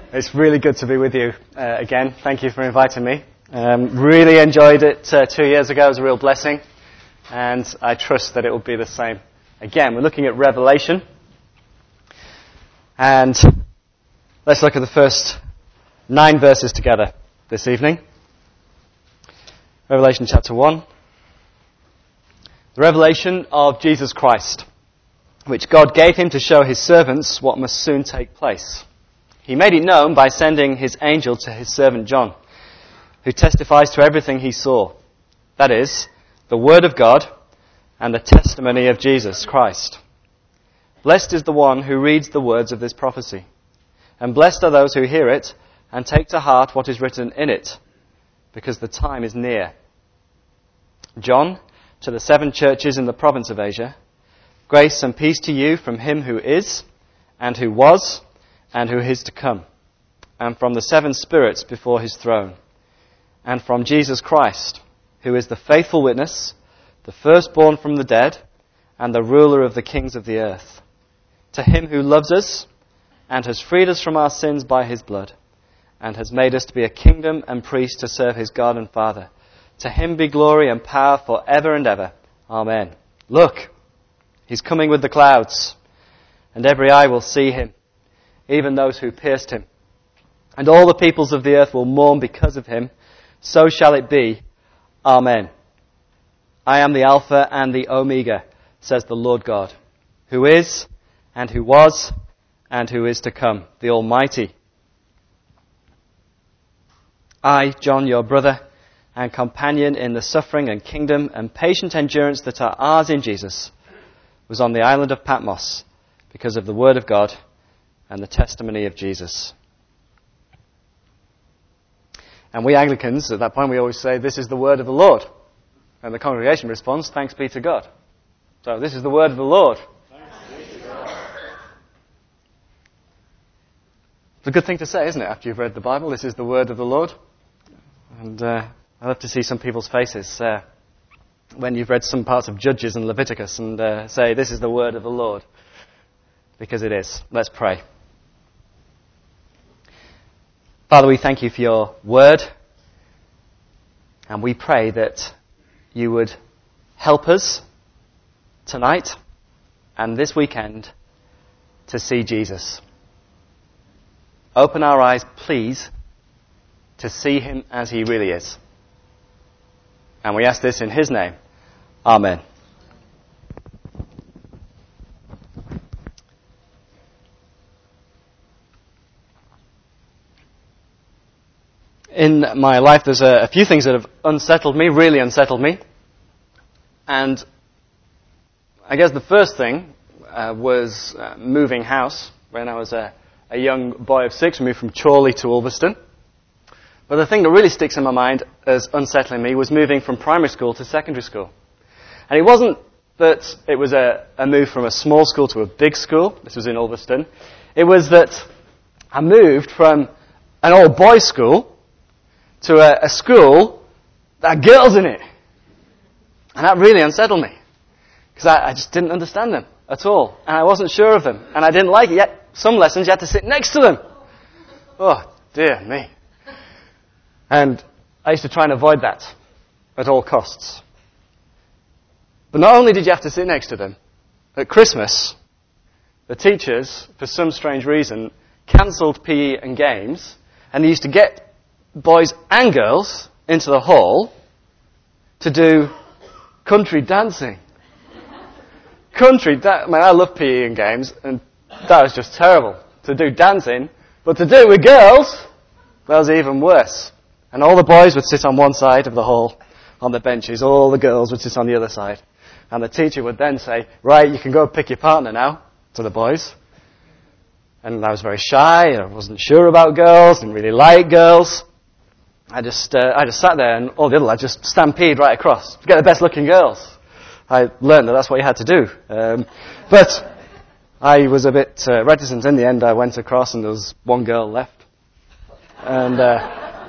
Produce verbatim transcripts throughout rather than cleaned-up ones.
It's really good to be with you uh, again. Thank you for inviting me. Um, really enjoyed it uh, two years ago. It was a real blessing. And I trust that it will be the same again. We're looking at Revelation. And let's look at the first nine verses together this evening. Revelation chapter one. The revelation of Jesus Christ, which God gave him to show his servants what must soon take place. He made it known by sending his angel to his servant John, who testifies to everything he saw. That is, the word of God and the testimony of Jesus Christ. Blessed is the one who reads the words of this prophecy, and blessed are those who hear it and take to heart what is written in it, because the time is near. John, to the seven churches in the province of Asia, grace and peace to you from him who is, and who was, and who is to come, and from the seven spirits before his throne, and from Jesus Christ, who is the faithful witness, the firstborn from the dead, and the ruler of the kings of the earth. To him who loves us, and has freed us from our sins by his blood, and has made us to be a kingdom and priest to serve his God and Father. To him be glory and power for ever and ever. Amen. Look, he's coming with the clouds, and every eye will see him, even those who pierced him. And all the peoples of the earth will mourn because of him. So shall it be. Amen. I am the Alpha and the Omega, says the Lord God, who is, and who was, and who is to come, the Almighty. I, John, your brother and companion in the suffering and kingdom and patient endurance that are ours in Jesus, was on the island of Patmos because of the word of God and the testimony of Jesus. And we Anglicans, at that point, we always say, this is the word of the Lord. And the congregation responds, thanks be to God. So this is the word of the Lord. Thanks be to God. It's a good thing to say, isn't it, after you've read the Bible? This is the word of the Lord. And uh, I love to see some people's faces uh, when you've read some parts of Judges and Leviticus and uh, say, this is the word of the Lord. Because it is. Let's pray. Father, we thank you for your word, and we pray that you would help us tonight and this weekend to see Jesus. Open our eyes, please, to see him as he really is. And we ask this in his name. Amen. In my life, there's a, a few things that have unsettled me, really unsettled me. And I guess the first thing uh, was uh, moving house. When I was a, a young boy of six, we moved from Chorley to Ulverston. But the thing that really sticks in my mind as unsettling me was moving from primary school to secondary school. And it wasn't that it was a, a move from a small school to a big school. This was in Ulverston. It was that I moved from an all-boys school to a, a school that had girls in it. And that really unsettled me. Because I, I just didn't understand them at all. And I wasn't sure of them. And I didn't like it. Yet some lessons you had to sit next to them. Oh, dear me. And I used to try and avoid that at all costs. But not only did you have to sit next to them, at Christmas, the teachers, for some strange reason, cancelled P E and games, and they used to get boys and girls into the hall to do country dancing. Country da- I mean, I love P E and games, and that was just terrible to do dancing, but to do it with girls, that was even worse. And all the boys would sit on one side of the hall on the benches, all the girls would sit on the other side. And the teacher would then say, right, you can go pick your partner now, to the boys. And I was very shy, and I wasn't sure about girls, didn't really like girls. I just uh, I just sat there, and all the other lads just stampede right across to get the best looking girls. I learned that that's what you had to do. Um, but I was a bit uh, reticent. In the end, I went across, and there was one girl left. And uh,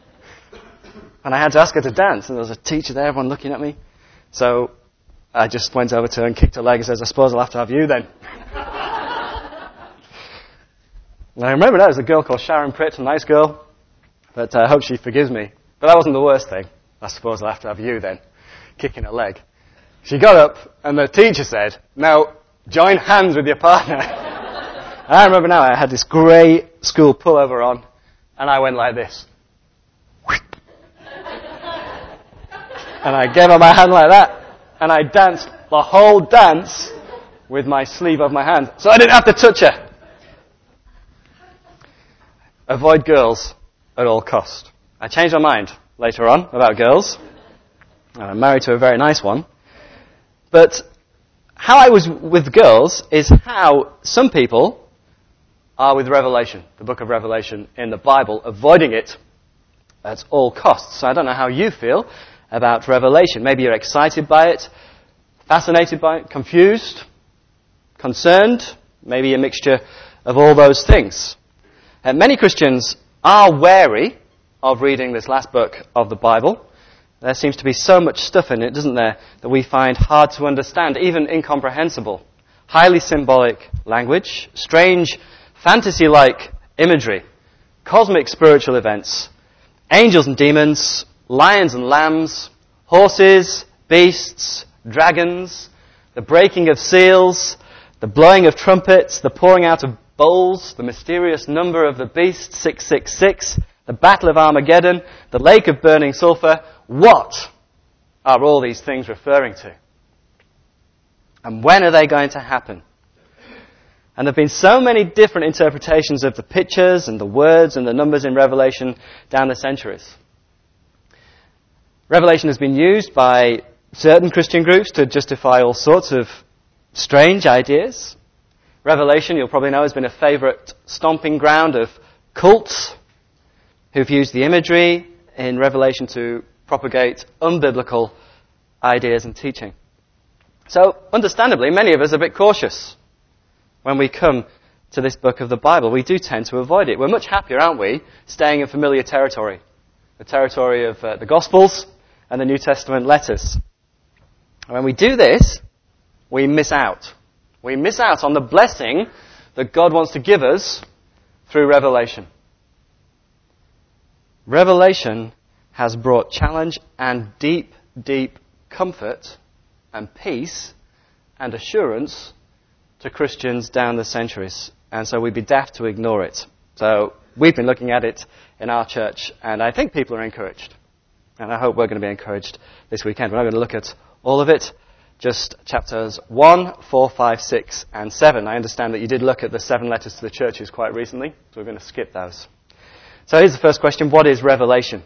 and I had to ask her to dance, and there was a teacher there, everyone looking at me. So I just went over to her and kicked her leg and says, I suppose I'll have to have you then. And I remember that was a girl called Sharon Pritt, a nice girl, but I hope she forgives me. But that wasn't the worst thing. I suppose I'll have to have you then, kicking her leg. She got up, and the teacher said, now, join hands with your partner. And I remember now, I had this grey school pullover on, and I went like this. And I gave her my hand like that, and I danced the whole dance with my sleeve of my hand. So I didn't have to touch her. Avoid girls at all cost. I changed my mind later on about girls. I'm married to a very nice one. But how I was with girls is how some people are with Revelation, the book of Revelation in the Bible, avoiding it at all costs. So I don't know how you feel about Revelation. Maybe you're excited by it, fascinated by it, confused, concerned, maybe a mixture of all those things. Uh, many Christians are wary of reading this last book of the Bible. There seems to be so much stuff in it, doesn't there, that we find hard to understand, even incomprehensible. Highly symbolic language, strange fantasy-like imagery, cosmic spiritual events, angels and demons, lions and lambs, horses, beasts, dragons, the breaking of seals, the blowing of trumpets, the pouring out of bowls, the mysterious number of the beast, six six six, the battle of Armageddon, the lake of burning sulfur. What are all these things referring to? And when are they going to happen? And there have been so many different interpretations of the pictures and the words and the numbers in Revelation down the centuries. Revelation has been used by certain Christian groups to justify all sorts of strange ideas. Revelation, you'll probably know, has been a favourite stomping ground of cults who've used the imagery in Revelation to propagate unbiblical ideas and teaching. So, understandably, many of us are a bit cautious when we come to this book of the Bible. We do tend to avoid it. We're much happier, aren't we, staying in familiar territory, the territory of uh, the Gospels and the New Testament letters. And when we do this, we miss out. We miss out on the blessing that God wants to give us through Revelation. Revelation has brought challenge and deep, deep comfort and peace and assurance to Christians down the centuries. And so we'd be daft to ignore it. So we've been looking at it in our church, and I think people are encouraged. And I hope we're going to be encouraged this weekend. We're not going to look at all of it, just chapters one, four, five, six, and seven. I understand that you did look at the seven letters to the churches quite recently, so we're going to skip those. So here's the first question. What is Revelation?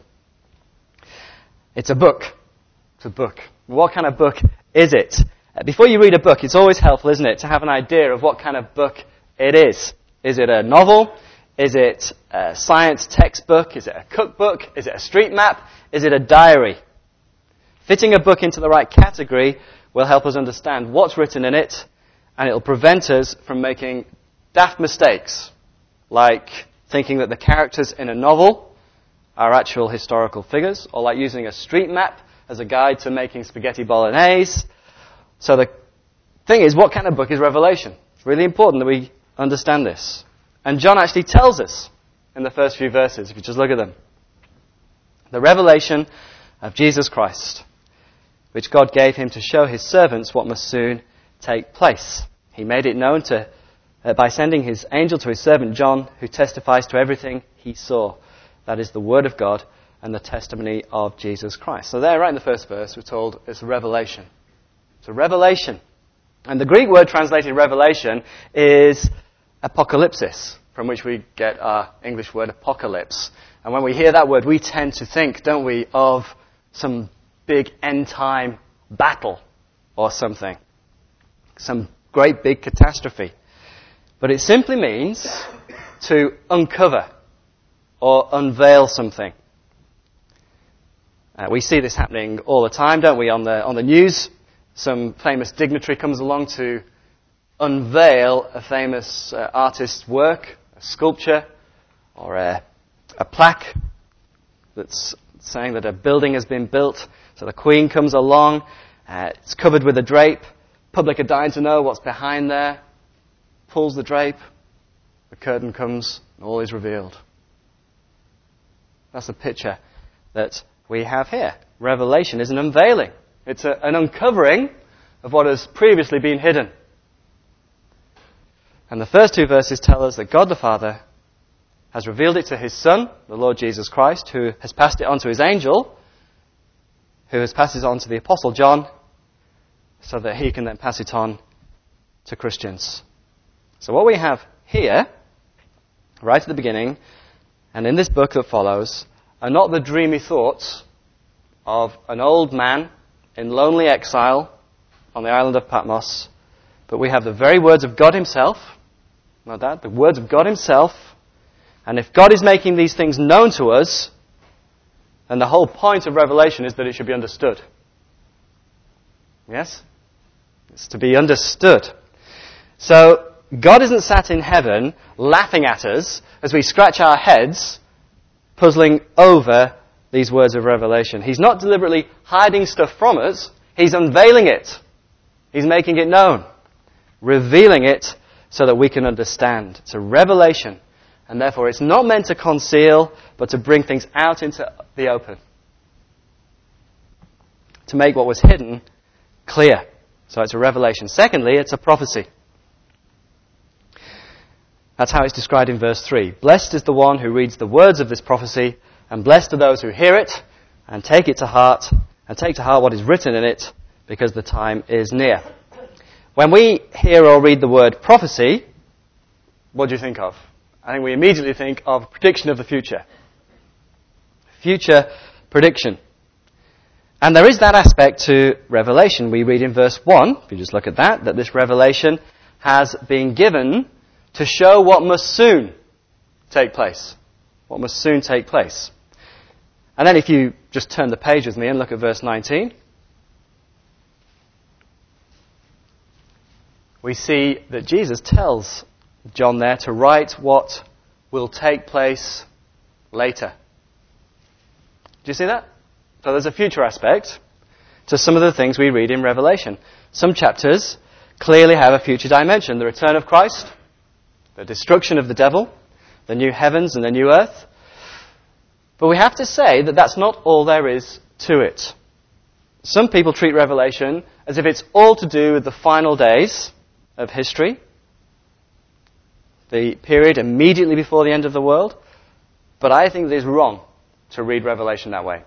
It's a book. It's a book. What kind of book is it? Before you read a book, it's always helpful, isn't it, to have an idea of what kind of book it is. Is it a novel? Is it a science textbook? Is it a cookbook? Is it a street map? Is it a diary? Fitting a book into the right category will help us understand what's written in it, and it'll prevent us from making daft mistakes, like thinking that the characters in a novel are actual historical figures, or like using a street map as a guide to making spaghetti bolognese. So the thing is, what kind of book is Revelation? It's really important that we understand this. And John actually tells us in the first few verses, if you just look at them. The revelation of Jesus Christ, which God gave him to show his servants what must soon take place. He made it known to uh, by sending his angel to his servant John, who testifies to everything he saw. That is the word of God and the testimony of Jesus Christ. So there, right in the first verse, we're told it's a revelation. It's a revelation. And the Greek word translated revelation is apocalypsis, from which we get our English word apocalypse. And when we hear that word, we tend to think, don't we, of some big end-time battle or something. Some great big catastrophe. But it simply means to uncover or unveil something. Uh, we see this happening all the time, don't we, on the on the news. Some famous dignitary comes along to unveil a famous uh, artist's work, a sculpture, or a, a plaque that's saying that a building has been built. So the Queen comes along, uh, it's covered with a drape. Public are dying to know what's behind there. Pulls the drape, the curtain comes and all is revealed. That's the picture that we have here. Revelation is an unveiling. It's a, an uncovering of what has previously been hidden. And the first two verses tell us that God the Father has revealed it to His Son, the Lord Jesus Christ, who has passed it on to His angel, who has passed it on to the Apostle John, so that he can then pass it on to Christians. So what we have here, right at the beginning, and in this book that follows, are not the dreamy thoughts of an old man in lonely exile on the island of Patmos, but we have the very words of God Himself, not that, the words of God Himself, and if God is making these things known to us, then the whole point of Revelation is that it should be understood. Yes? It's to be understood. So, God isn't sat in heaven laughing at us as we scratch our heads, puzzling over these words of Revelation. He's not deliberately hiding stuff from us. He's unveiling it. He's making it known. Revealing it so that we can understand. It's a revelation. And therefore it's not meant to conceal, but to bring things out into the open. To make what was hidden clear. So it's a revelation. Secondly, it's a prophecy. That's how it's described in verse three. Blessed is the one who reads the words of this prophecy, and blessed are those who hear it, and take it to heart, and take to heart what is written in it, because the time is near. When we hear or read the word prophecy, what do you think of? I think we immediately think of prediction of the future. Future prediction. And there is that aspect to Revelation. We read in verse one, if you just look at that, that this revelation has been given to show what must soon take place. What must soon take place. And then if you just turn the page with me and look at verse nineteen, we see that Jesus tells John there to write what will take place later. Do you see that? So there's a future aspect to some of the things we read in Revelation. Some chapters clearly have a future dimension. The return of Christ, the destruction of the devil, the new heavens and the new earth. But we have to say that that's not all there is to it. Some people treat Revelation as if it's all to do with the final days of history, the period immediately before the end of the world. But I think it is wrong to read Revelation that way.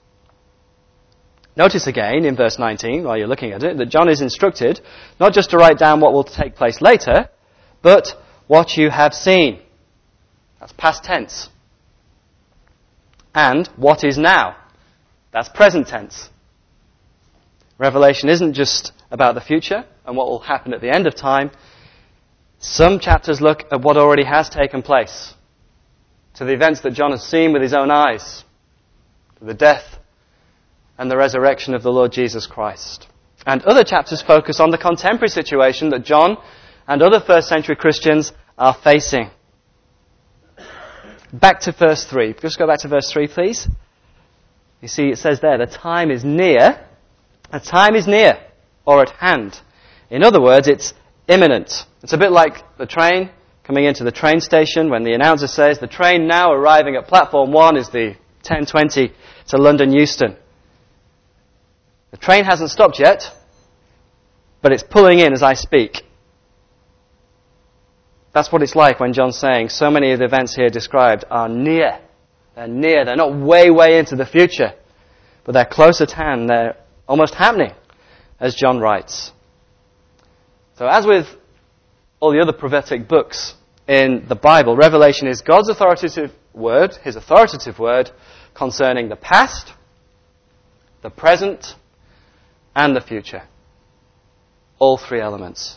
Notice again in verse nineteen, while you're looking at it, that John is instructed not just to write down what will take place later, but what you have seen. That's past tense. And what is now. That's present tense. Revelation isn't just about the future and what will happen at the end of time. Some chapters look at what already has taken place, to the events that John has seen with his own eyes, to the death and the resurrection of the Lord Jesus Christ. And other chapters focus on the contemporary situation that John and other first century Christians are facing. Back to verse three. Just go back to verse three, please. You see, it says there, the time is near. The time is near, or at hand. In other words, it's imminent. It's a bit like the train coming into the train station when the announcer says, the train now arriving at platform one is the ten twenty to London Euston. The train hasn't stopped yet, but it's pulling in as I speak. That's what it's like when John's saying so many of the events here described are near. They're near. They're not way, way into the future, but they're close at hand. They're almost happening, as John writes. So as with all the other prophetic books in the Bible, Revelation is God's authoritative word, His authoritative word, concerning the past, the present, and the future. All three elements.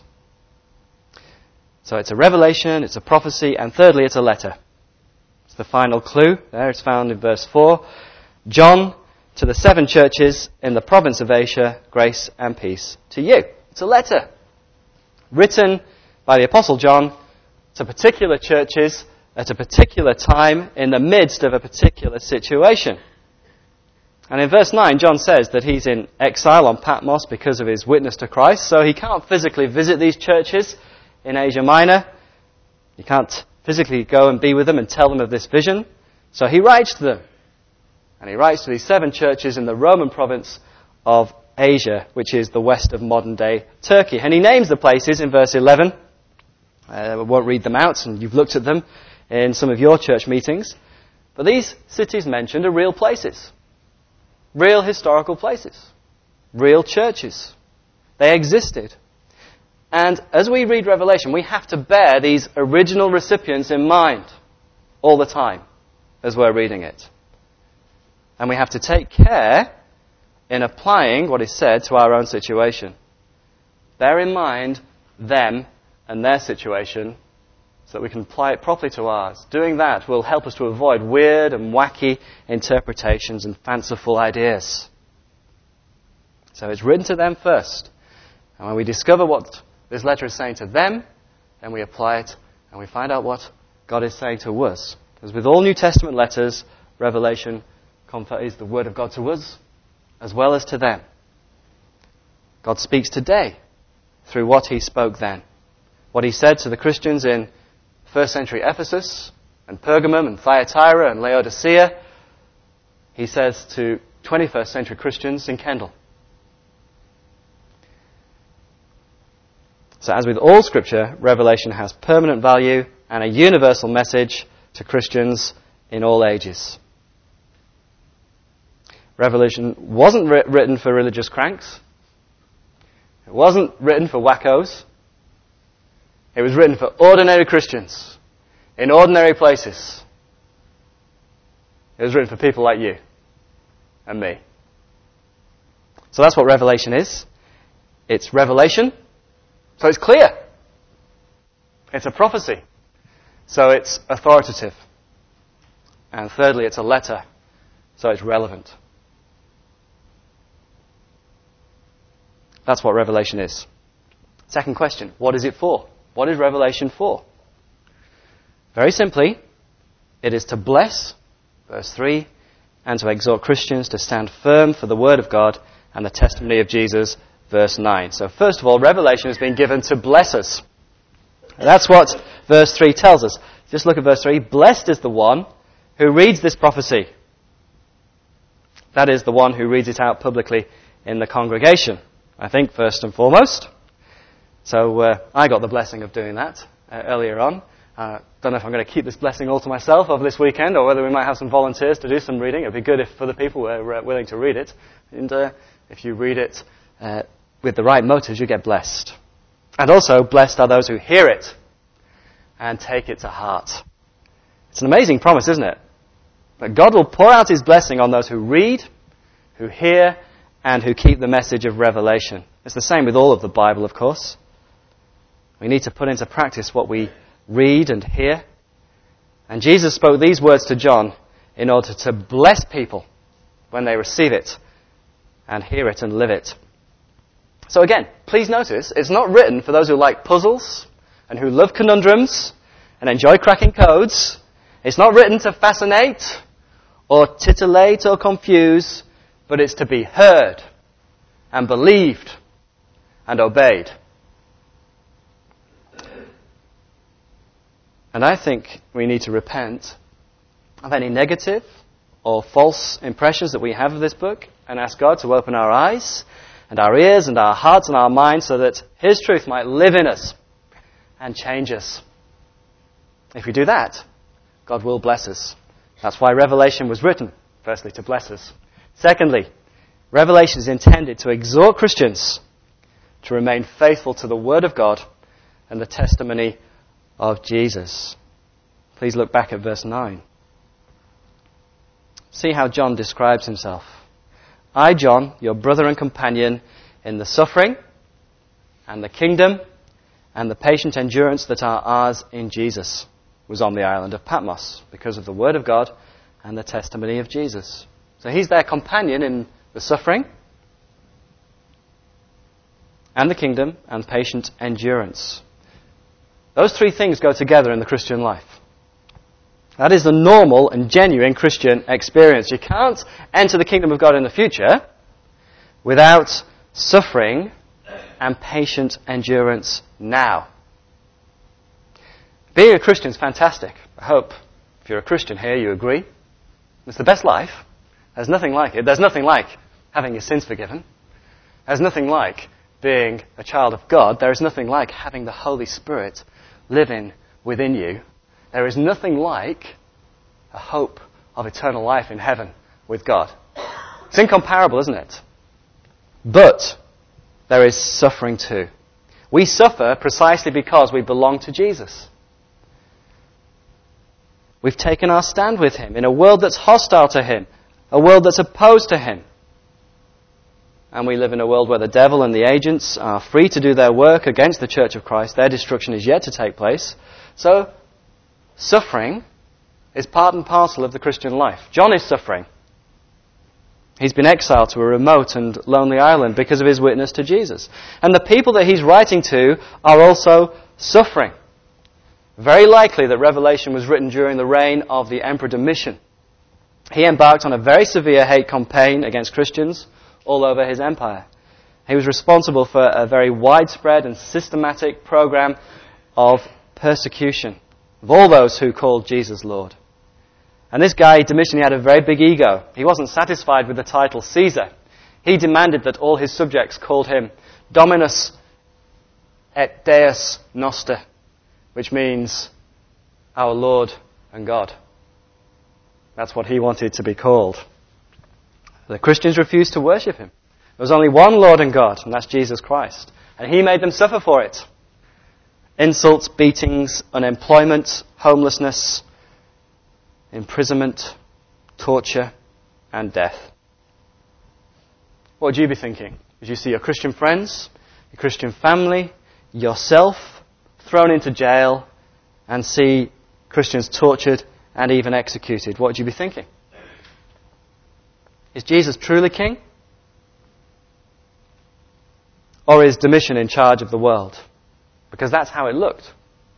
So it's a revelation, it's a prophecy, and thirdly, it's a letter. It's the final clue. There it's found in verse four. John, to the seven churches in the province of Asia, grace and peace to you. It's a letter written by the Apostle John to particular churches at a particular time in the midst of a particular situation. And in verse nine, John says that he's in exile on Patmos because of his witness to Christ, so he can't physically visit these churches in Asia Minor. He can't physically go and be with them and tell them of this vision. So he writes to them. And he writes to these seven churches in the Roman province of Asia, which is the west of modern-day Turkey. And he names the places in verse eleven. Uh, I won't read them out, and you've looked at them in some of your church meetings. But these cities mentioned are real places. Real historical places. Real churches. They existed. And as we read Revelation, we have to bear these original recipients in mind all the time as we're reading it. And we have to take care in applying what is said to our own situation. Bear in mind them and their situation so that we can apply it properly to ours. Doing that will help us to avoid weird and wacky interpretations and fanciful ideas. So it's written to them first. And when we discover what this letter is saying to them, then we apply it and we find out what God is saying to us. As with all New Testament letters, Revelation conveys the Word of God to us as well as to them. God speaks today through what He spoke then. What He said to the Christians in first century Ephesus and Pergamum and Thyatira and Laodicea, He says to twenty-first century Christians in Kendal. So as with all Scripture, Revelation has permanent value and a universal message to Christians in all ages. Revelation wasn't ri- written for religious cranks. It wasn't written for wackos. It was written for ordinary Christians in ordinary places. It was written for people like you and me. So that's what Revelation is. It's revelation. So it's clear. It's a prophecy. So it's authoritative. And thirdly, it's a letter. So it's relevant. That's what Revelation is. Second question, what is it for? What is Revelation for? Very simply, it is to bless, verse three, and to exhort Christians to stand firm for the Word of God and the testimony of Jesus, verse nine. So first of all, Revelation has been given to bless us. And that's what verse three tells us. Just look at verse three. Blessed is the one who reads this prophecy. That is the one who reads it out publicly in the congregation, I think, first and foremost. So uh, I got the blessing of doing that uh, earlier on. Uh, don't know if I'm going to keep this blessing all to myself over this weekend or whether we might have some volunteers to do some reading. It would be good if for the people who are uh, willing to read it. And uh, if you read it uh, with the right motives, you get blessed. And also, blessed are those who hear it and take it to heart. It's an amazing promise, isn't it? That God will pour out His blessing on those who read, who hear, and who keep the message of Revelation. It's the same with all of the Bible, of course. We need to put into practice what we read and hear. And Jesus spoke these words to John in order to bless people when they receive it and hear it and live it. So again, please notice, it's not written for those who like puzzles and who love conundrums and enjoy cracking codes. It's not written to fascinate or titillate or confuse, but it's to be heard and believed and obeyed. And I think we need to repent of any negative or false impressions that we have of this book and ask God to open our eyes and our ears and our hearts and our minds so that His truth might live in us and change us. If we do that, God will bless us. That's why Revelation was written, firstly, to bless us. Secondly, Revelation is intended to exhort Christians to remain faithful to the Word of God and the testimony of Jesus. Please look back at verse nine. See how John describes himself. I, John, your brother and companion in the suffering and the kingdom and the patient endurance that are ours in Jesus, was on the island of Patmos because of the Word of God and the testimony of Jesus. So he's their companion in the suffering and the kingdom and patient endurance. Those three things go together in the Christian life. That is the normal and genuine Christian experience. You can't enter the kingdom of God in the future without suffering and patient endurance now. Being a Christian is fantastic. I hope if you're a Christian here, you agree. It's the best life. There's nothing like it. There's nothing like having your sins forgiven. There's nothing like being a child of God. There is nothing like having the Holy Spirit living within you. There is nothing like a hope of eternal life in heaven with God. It's incomparable, isn't it? But there is suffering too. We suffer precisely because we belong to Jesus. We've taken our stand with Him in a world that's hostile to Him, a world that's opposed to Him. And we live in a world where the devil and the agents are free to do their work against the Church of Christ. Their destruction is yet to take place. So, suffering is part and parcel of the Christian life. John is suffering. He's been exiled to a remote and lonely island because of his witness to Jesus. And the people that he's writing to are also suffering. Very likely that Revelation was written during the reign of the Emperor Domitian. He embarked on a very severe hate campaign against Christians all over his empire. He was responsible for a very widespread and systematic program of persecution of all those who called Jesus Lord. And this guy, Domitian, he had a very big ego. He wasn't satisfied with the title Caesar. He demanded that all his subjects called him Dominus et Deus Noster, which means our Lord and God. That's what he wanted to be called. The Christians refused to worship him. There was only one Lord and God, and that's Jesus Christ. And he made them suffer for it. Insults, beatings, unemployment, homelessness, imprisonment, torture, and death. What would you be thinking as you see your Christian friends, your Christian family, yourself thrown into jail and see Christians tortured and even executed? What would you be thinking? Is Jesus truly king? Or is Domitian in charge of the world? Because that's how it looked.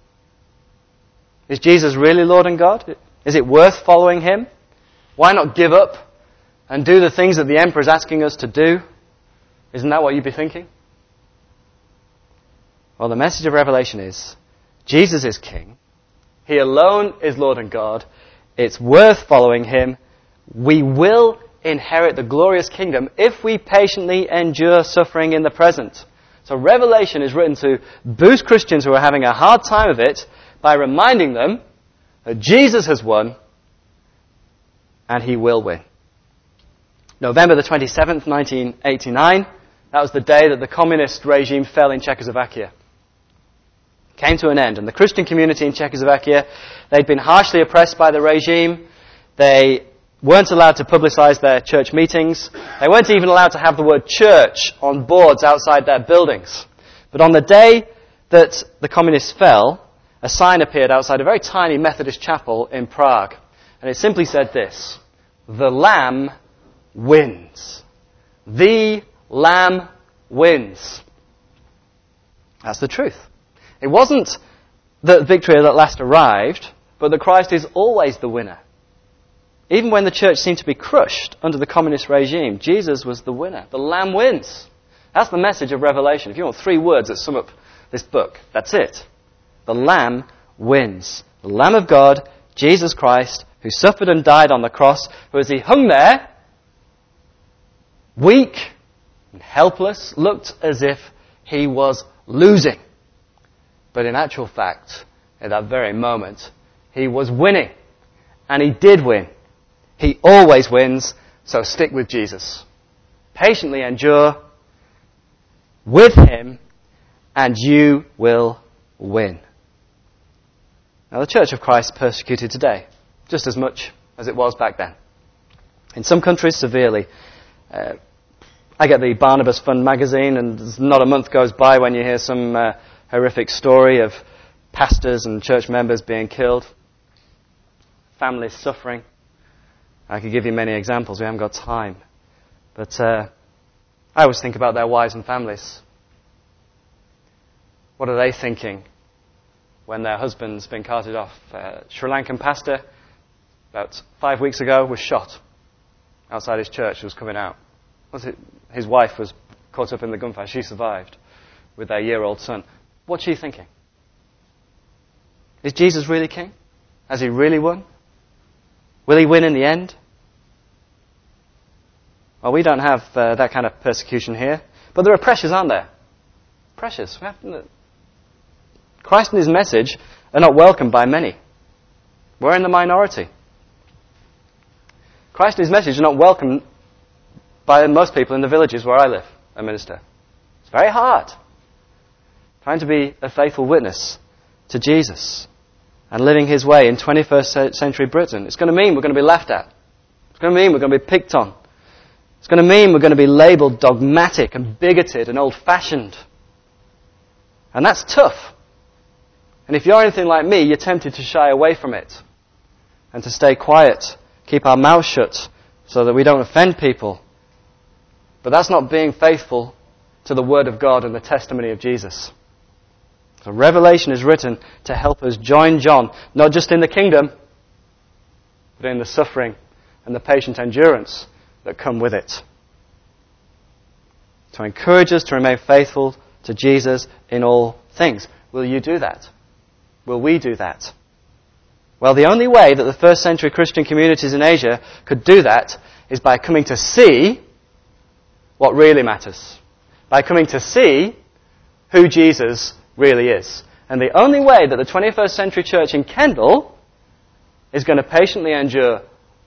Is Jesus really Lord and God? Is it worth following him? Why not give up and do the things that the emperor is asking us to do? Isn't that what you'd be thinking? Well, the message of Revelation is, Jesus is king. He alone is Lord and God. It's worth following him. We will inherit the glorious kingdom if we patiently endure suffering in the present. So Revelation is written to boost Christians who are having a hard time of it by reminding them that Jesus has won and he will win. November the twenty-seventh, nineteen eighty-nine, that was the day that the communist regime fell in Czechoslovakia. Came to an end. And the Christian community in Czechoslovakia, they'd been harshly oppressed by the regime. They weren't allowed to publicize their church meetings. They weren't even allowed to have the word church on boards outside their buildings. But on the day that the communists fell, a sign appeared outside a very tiny Methodist chapel in Prague. And it simply said this: "The Lamb wins. The Lamb wins." That's the truth. It wasn't that victory at last arrived, but that Christ is always the winner. Even when the church seemed to be crushed under the communist regime, Jesus was the winner. The Lamb wins. That's the message of Revelation. If you want three words that sum up this book, that's it. The Lamb wins. The Lamb of God, Jesus Christ, who suffered and died on the cross, who as he hung there, weak and helpless, looked as if he was losing. But in actual fact, at that very moment, he was winning. And he did win. He always wins, so stick with Jesus. Patiently endure with him, and you will win. Now, the Church of Christ is persecuted today, just as much as it was back then. In some countries, severely. Uh, I get the Barnabas Fund magazine, and there's not a month goes by when you hear some uh, horrific story of pastors and church members being killed, families suffering. I could give you many examples. We haven't got time. But uh, I always think about their wives and families. What are they thinking when their husband's been carted off? Uh, Sri Lankan pastor, about five weeks ago, was shot outside his church. He was coming out. His wife was caught up in the gunfire. She survived with their year-old son. What's she thinking? Is Jesus really king? Has he really won? Will he win in the end? Well, we don't have uh, that kind of persecution here. But there are pressures, aren't there? Pressures. We have to, Christ and his message are not welcomed by many. We're in the minority. Christ and his message are not welcomed by most people in the villages where I live, a minister. It's very hard. Trying to be a faithful witness to Jesus and living his way in twenty-first century Britain. It's going to mean we're going to be laughed at. It's going to mean we're going to be picked on. It's going to mean we're going to be labelled dogmatic and bigoted and old-fashioned. And that's tough. And if you're anything like me, you're tempted to shy away from it and to stay quiet, keep our mouths shut so that we don't offend people. But that's not being faithful to the Word of God and the testimony of Jesus. So Revelation is written to help us join John, not just in the kingdom, but in the suffering and the patient endurance that come with it. To encourage us to remain faithful to Jesus in all things. Will you do that? Will we do that? Well, the only way that the first century Christian communities in Asia could do that is by coming to see what really matters. By coming to see who Jesus really is. And the only way that the twenty-first century church in Kendal is going to patiently endure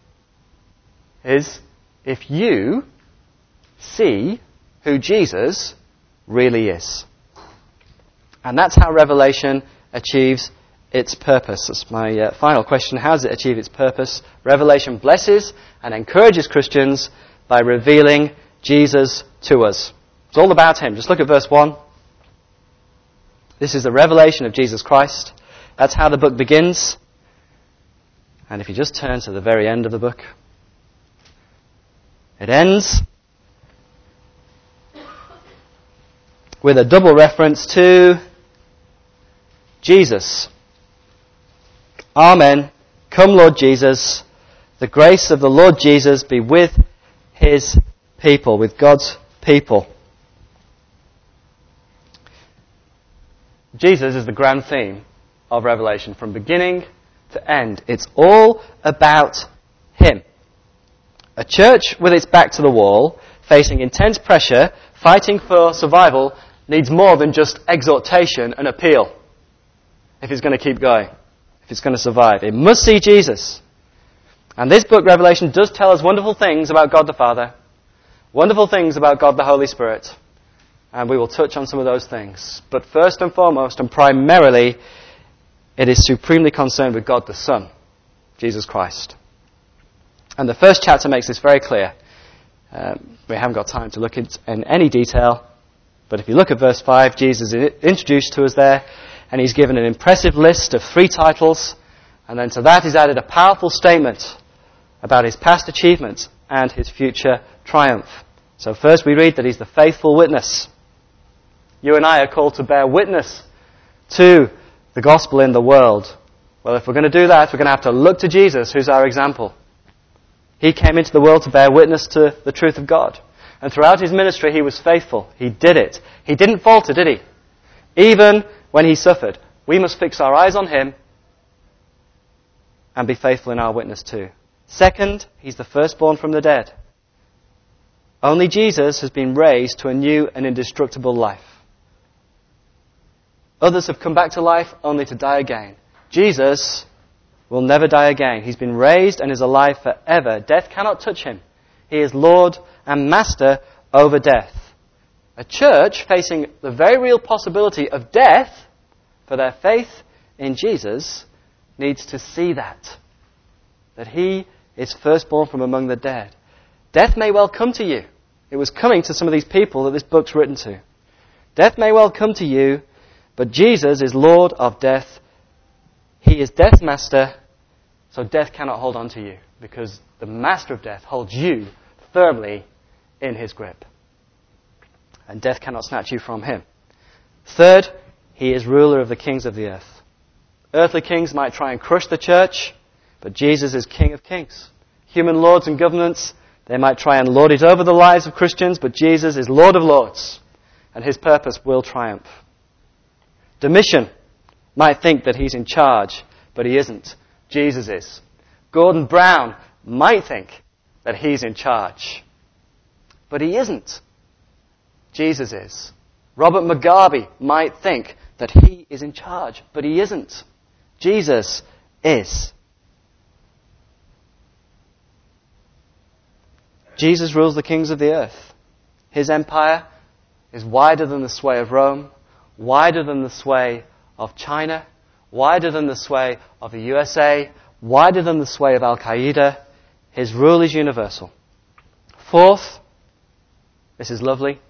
is if you see who Jesus really is. And that's how Revelation achieves its purpose. That's my uh, final question. How does it achieve its purpose? Revelation blesses and encourages Christians by revealing Jesus to us. It's all about him. Just look at verse one. This is the revelation of Jesus Christ. That's how the book begins. And if you just turn to the very end of the book, it ends with a double reference to Jesus. Amen. Come, Lord Jesus. The grace of the Lord Jesus be with his people, with God's people. Jesus is the grand theme of Revelation from beginning to end. It's all about him. A church with its back to the wall, facing intense pressure, fighting for survival, needs more than just exhortation and appeal if it's going to keep going, if it's going to survive. It must see Jesus. And this book, Revelation, does tell us wonderful things about God the Father, wonderful things about God the Holy Spirit, and we will touch on some of those things. But first and foremost, and primarily, it is supremely concerned with God the Son, Jesus Christ. And the first chapter makes this very clear. Um, we haven't got time to look at in any detail, but if you look at verse five, Jesus is introduced to us there, and he's given an impressive list of three titles, and then to that is added a powerful statement about his past achievements and his future triumph. So first we read that he's the faithful witness. You and I are called to bear witness to the gospel in the world. Well, if we're going to do that, we're going to have to look to Jesus, who's our example. He came into the world to bear witness to the truth of God. And throughout his ministry, he was faithful. He did it. He didn't falter, did he? Even when he suffered. We must fix our eyes on him and be faithful in our witness too. Second, he's the firstborn from the dead. Only Jesus has been raised to a new and indestructible life. Others have come back to life only to die again. Jesus will never die again. He's been raised and is alive forever. Death cannot touch him. He is Lord and Master over death. A church facing the very real possibility of death for their faith in Jesus needs to see that. That he is firstborn from among the dead. Death may well come to you. It was coming to some of these people that this book's written to. Death may well come to you, but Jesus is Lord of death. He is death's master, so death cannot hold on to you, because the master of death holds you firmly in his grip. And death cannot snatch you from him. Third, he is ruler of the kings of the earth. Earthly kings might try and crush the church, but Jesus is King of kings. Human lords and governments, they might try and lord it over the lives of Christians, but Jesus is Lord of lords, and his purpose will triumph. Domitian, might think that he's in charge, but he isn't. Jesus is. Gordon Brown might think that he's in charge, but he isn't. Jesus is. Robert Mugabe might think that he is in charge, but he isn't. Jesus is. Jesus rules the kings of the earth. His empire is wider than the sway of Rome, wider than the sway of China, wider than the sway of the U S A, wider than the sway of Al-Qaeda. His rule is universal. Fourth, this is lovely,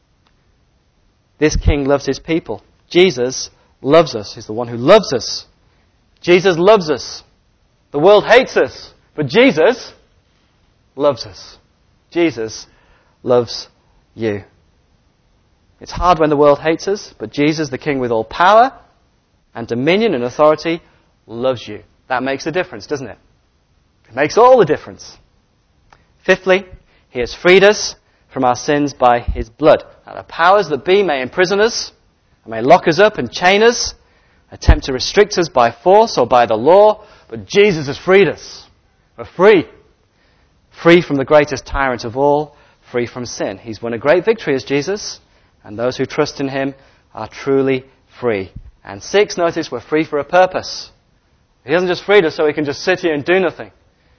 this king loves his people. Jesus loves us. He's the one who loves us. Jesus loves us. The world hates us, but Jesus loves us. Jesus loves you. It's hard when the world hates us, but Jesus, the King with all power and dominion and authority, loves you. That makes a difference, doesn't it? It makes all the difference. Fifthly, he has freed us from our sins by his blood. Now, the powers that be may imprison us, and may lock us up and chain us, attempt to restrict us by force or by the law, but Jesus has freed us. We're free. Free from the greatest tyrant of all, free from sin. He's won a great victory as Jesus, and those who trust in him are truly free. And six, notice, we're free for a purpose. He hasn't just freed us so we can just sit here and do nothing.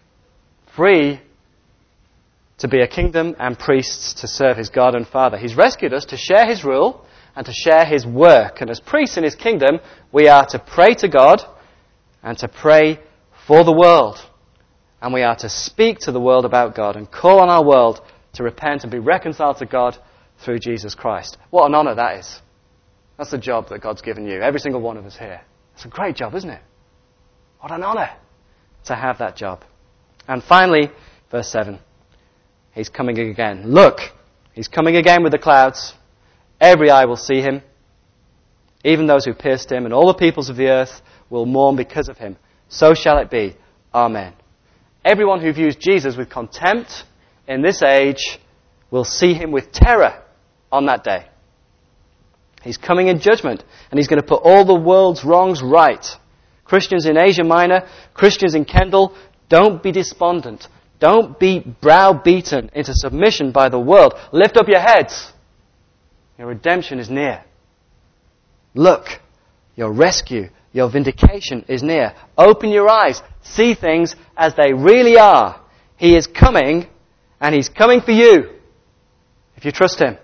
Free to be a kingdom and priests to serve his God and Father. He's rescued us to share his rule and to share his work. And as priests in his kingdom, we are to pray to God and to pray for the world. And we are to speak to the world about God and call on our world to repent and be reconciled to God through Jesus Christ. What an honour that is. That's the job that God's given you, every single one of us here. It's a great job, isn't it? What an honour to have that job. And finally, verse seven. He's coming again. Look, he's coming again with the clouds. Every eye will see him. Even those who pierced him, and all the peoples of the earth will mourn because of him. So shall it be. Amen. Everyone who views Jesus with contempt in this age will see him with terror on that day. He's coming in judgment, and he's going to put all the world's wrongs right. Christians in Asia Minor, Christians in Kendal, don't be despondent. Don't be browbeaten into submission by the world. Lift up your heads. Your redemption is near. Look, your rescue, your vindication is near. Open your eyes. See things as they really are. He is coming, and he's coming for you. If you trust him.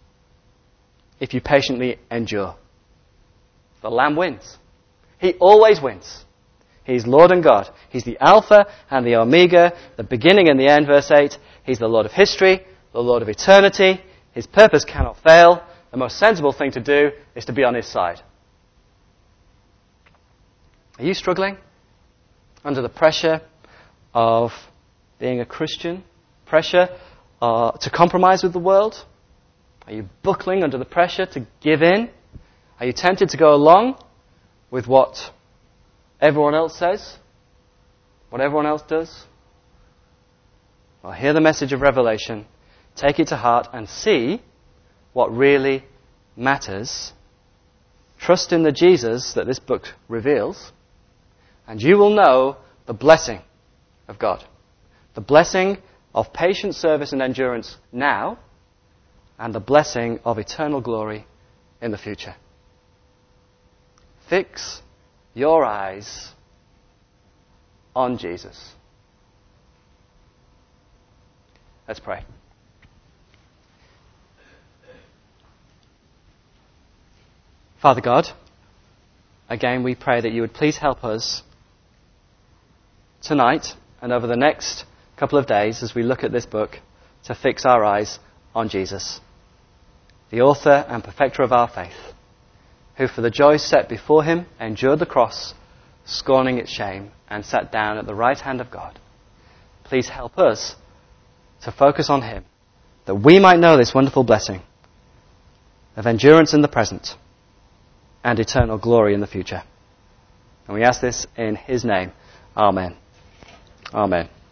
If you patiently endure. The Lamb wins. He always wins. He's Lord and God. He's the Alpha and the Omega, the beginning and the end, verse eight. He's the Lord of history, the Lord of eternity. His purpose cannot fail. The most sensible thing to do is to be on his side. Are you struggling under the pressure of being a Christian? Pressure uh, to compromise with the world? Are you buckling under the pressure to give in? Are you tempted to go along with what everyone else says? What everyone else does? Well, hear the message of Revelation, take it to heart and see what really matters. Trust in the Jesus that this book reveals, and you will know the blessing of God. The blessing of patient service and endurance now, and the blessing of eternal glory in the future. Fix your eyes on Jesus. Let's pray. Father God, again we pray that you would please help us tonight and over the next couple of days as we look at this book to fix our eyes on Jesus, the author and perfecter of our faith, who for the joy set before him endured the cross, scorning its shame, and sat down at the right hand of God. Please help us to focus on him, that we might know this wonderful blessing of endurance in the present and eternal glory in the future. And we ask this in his name. Amen. Amen.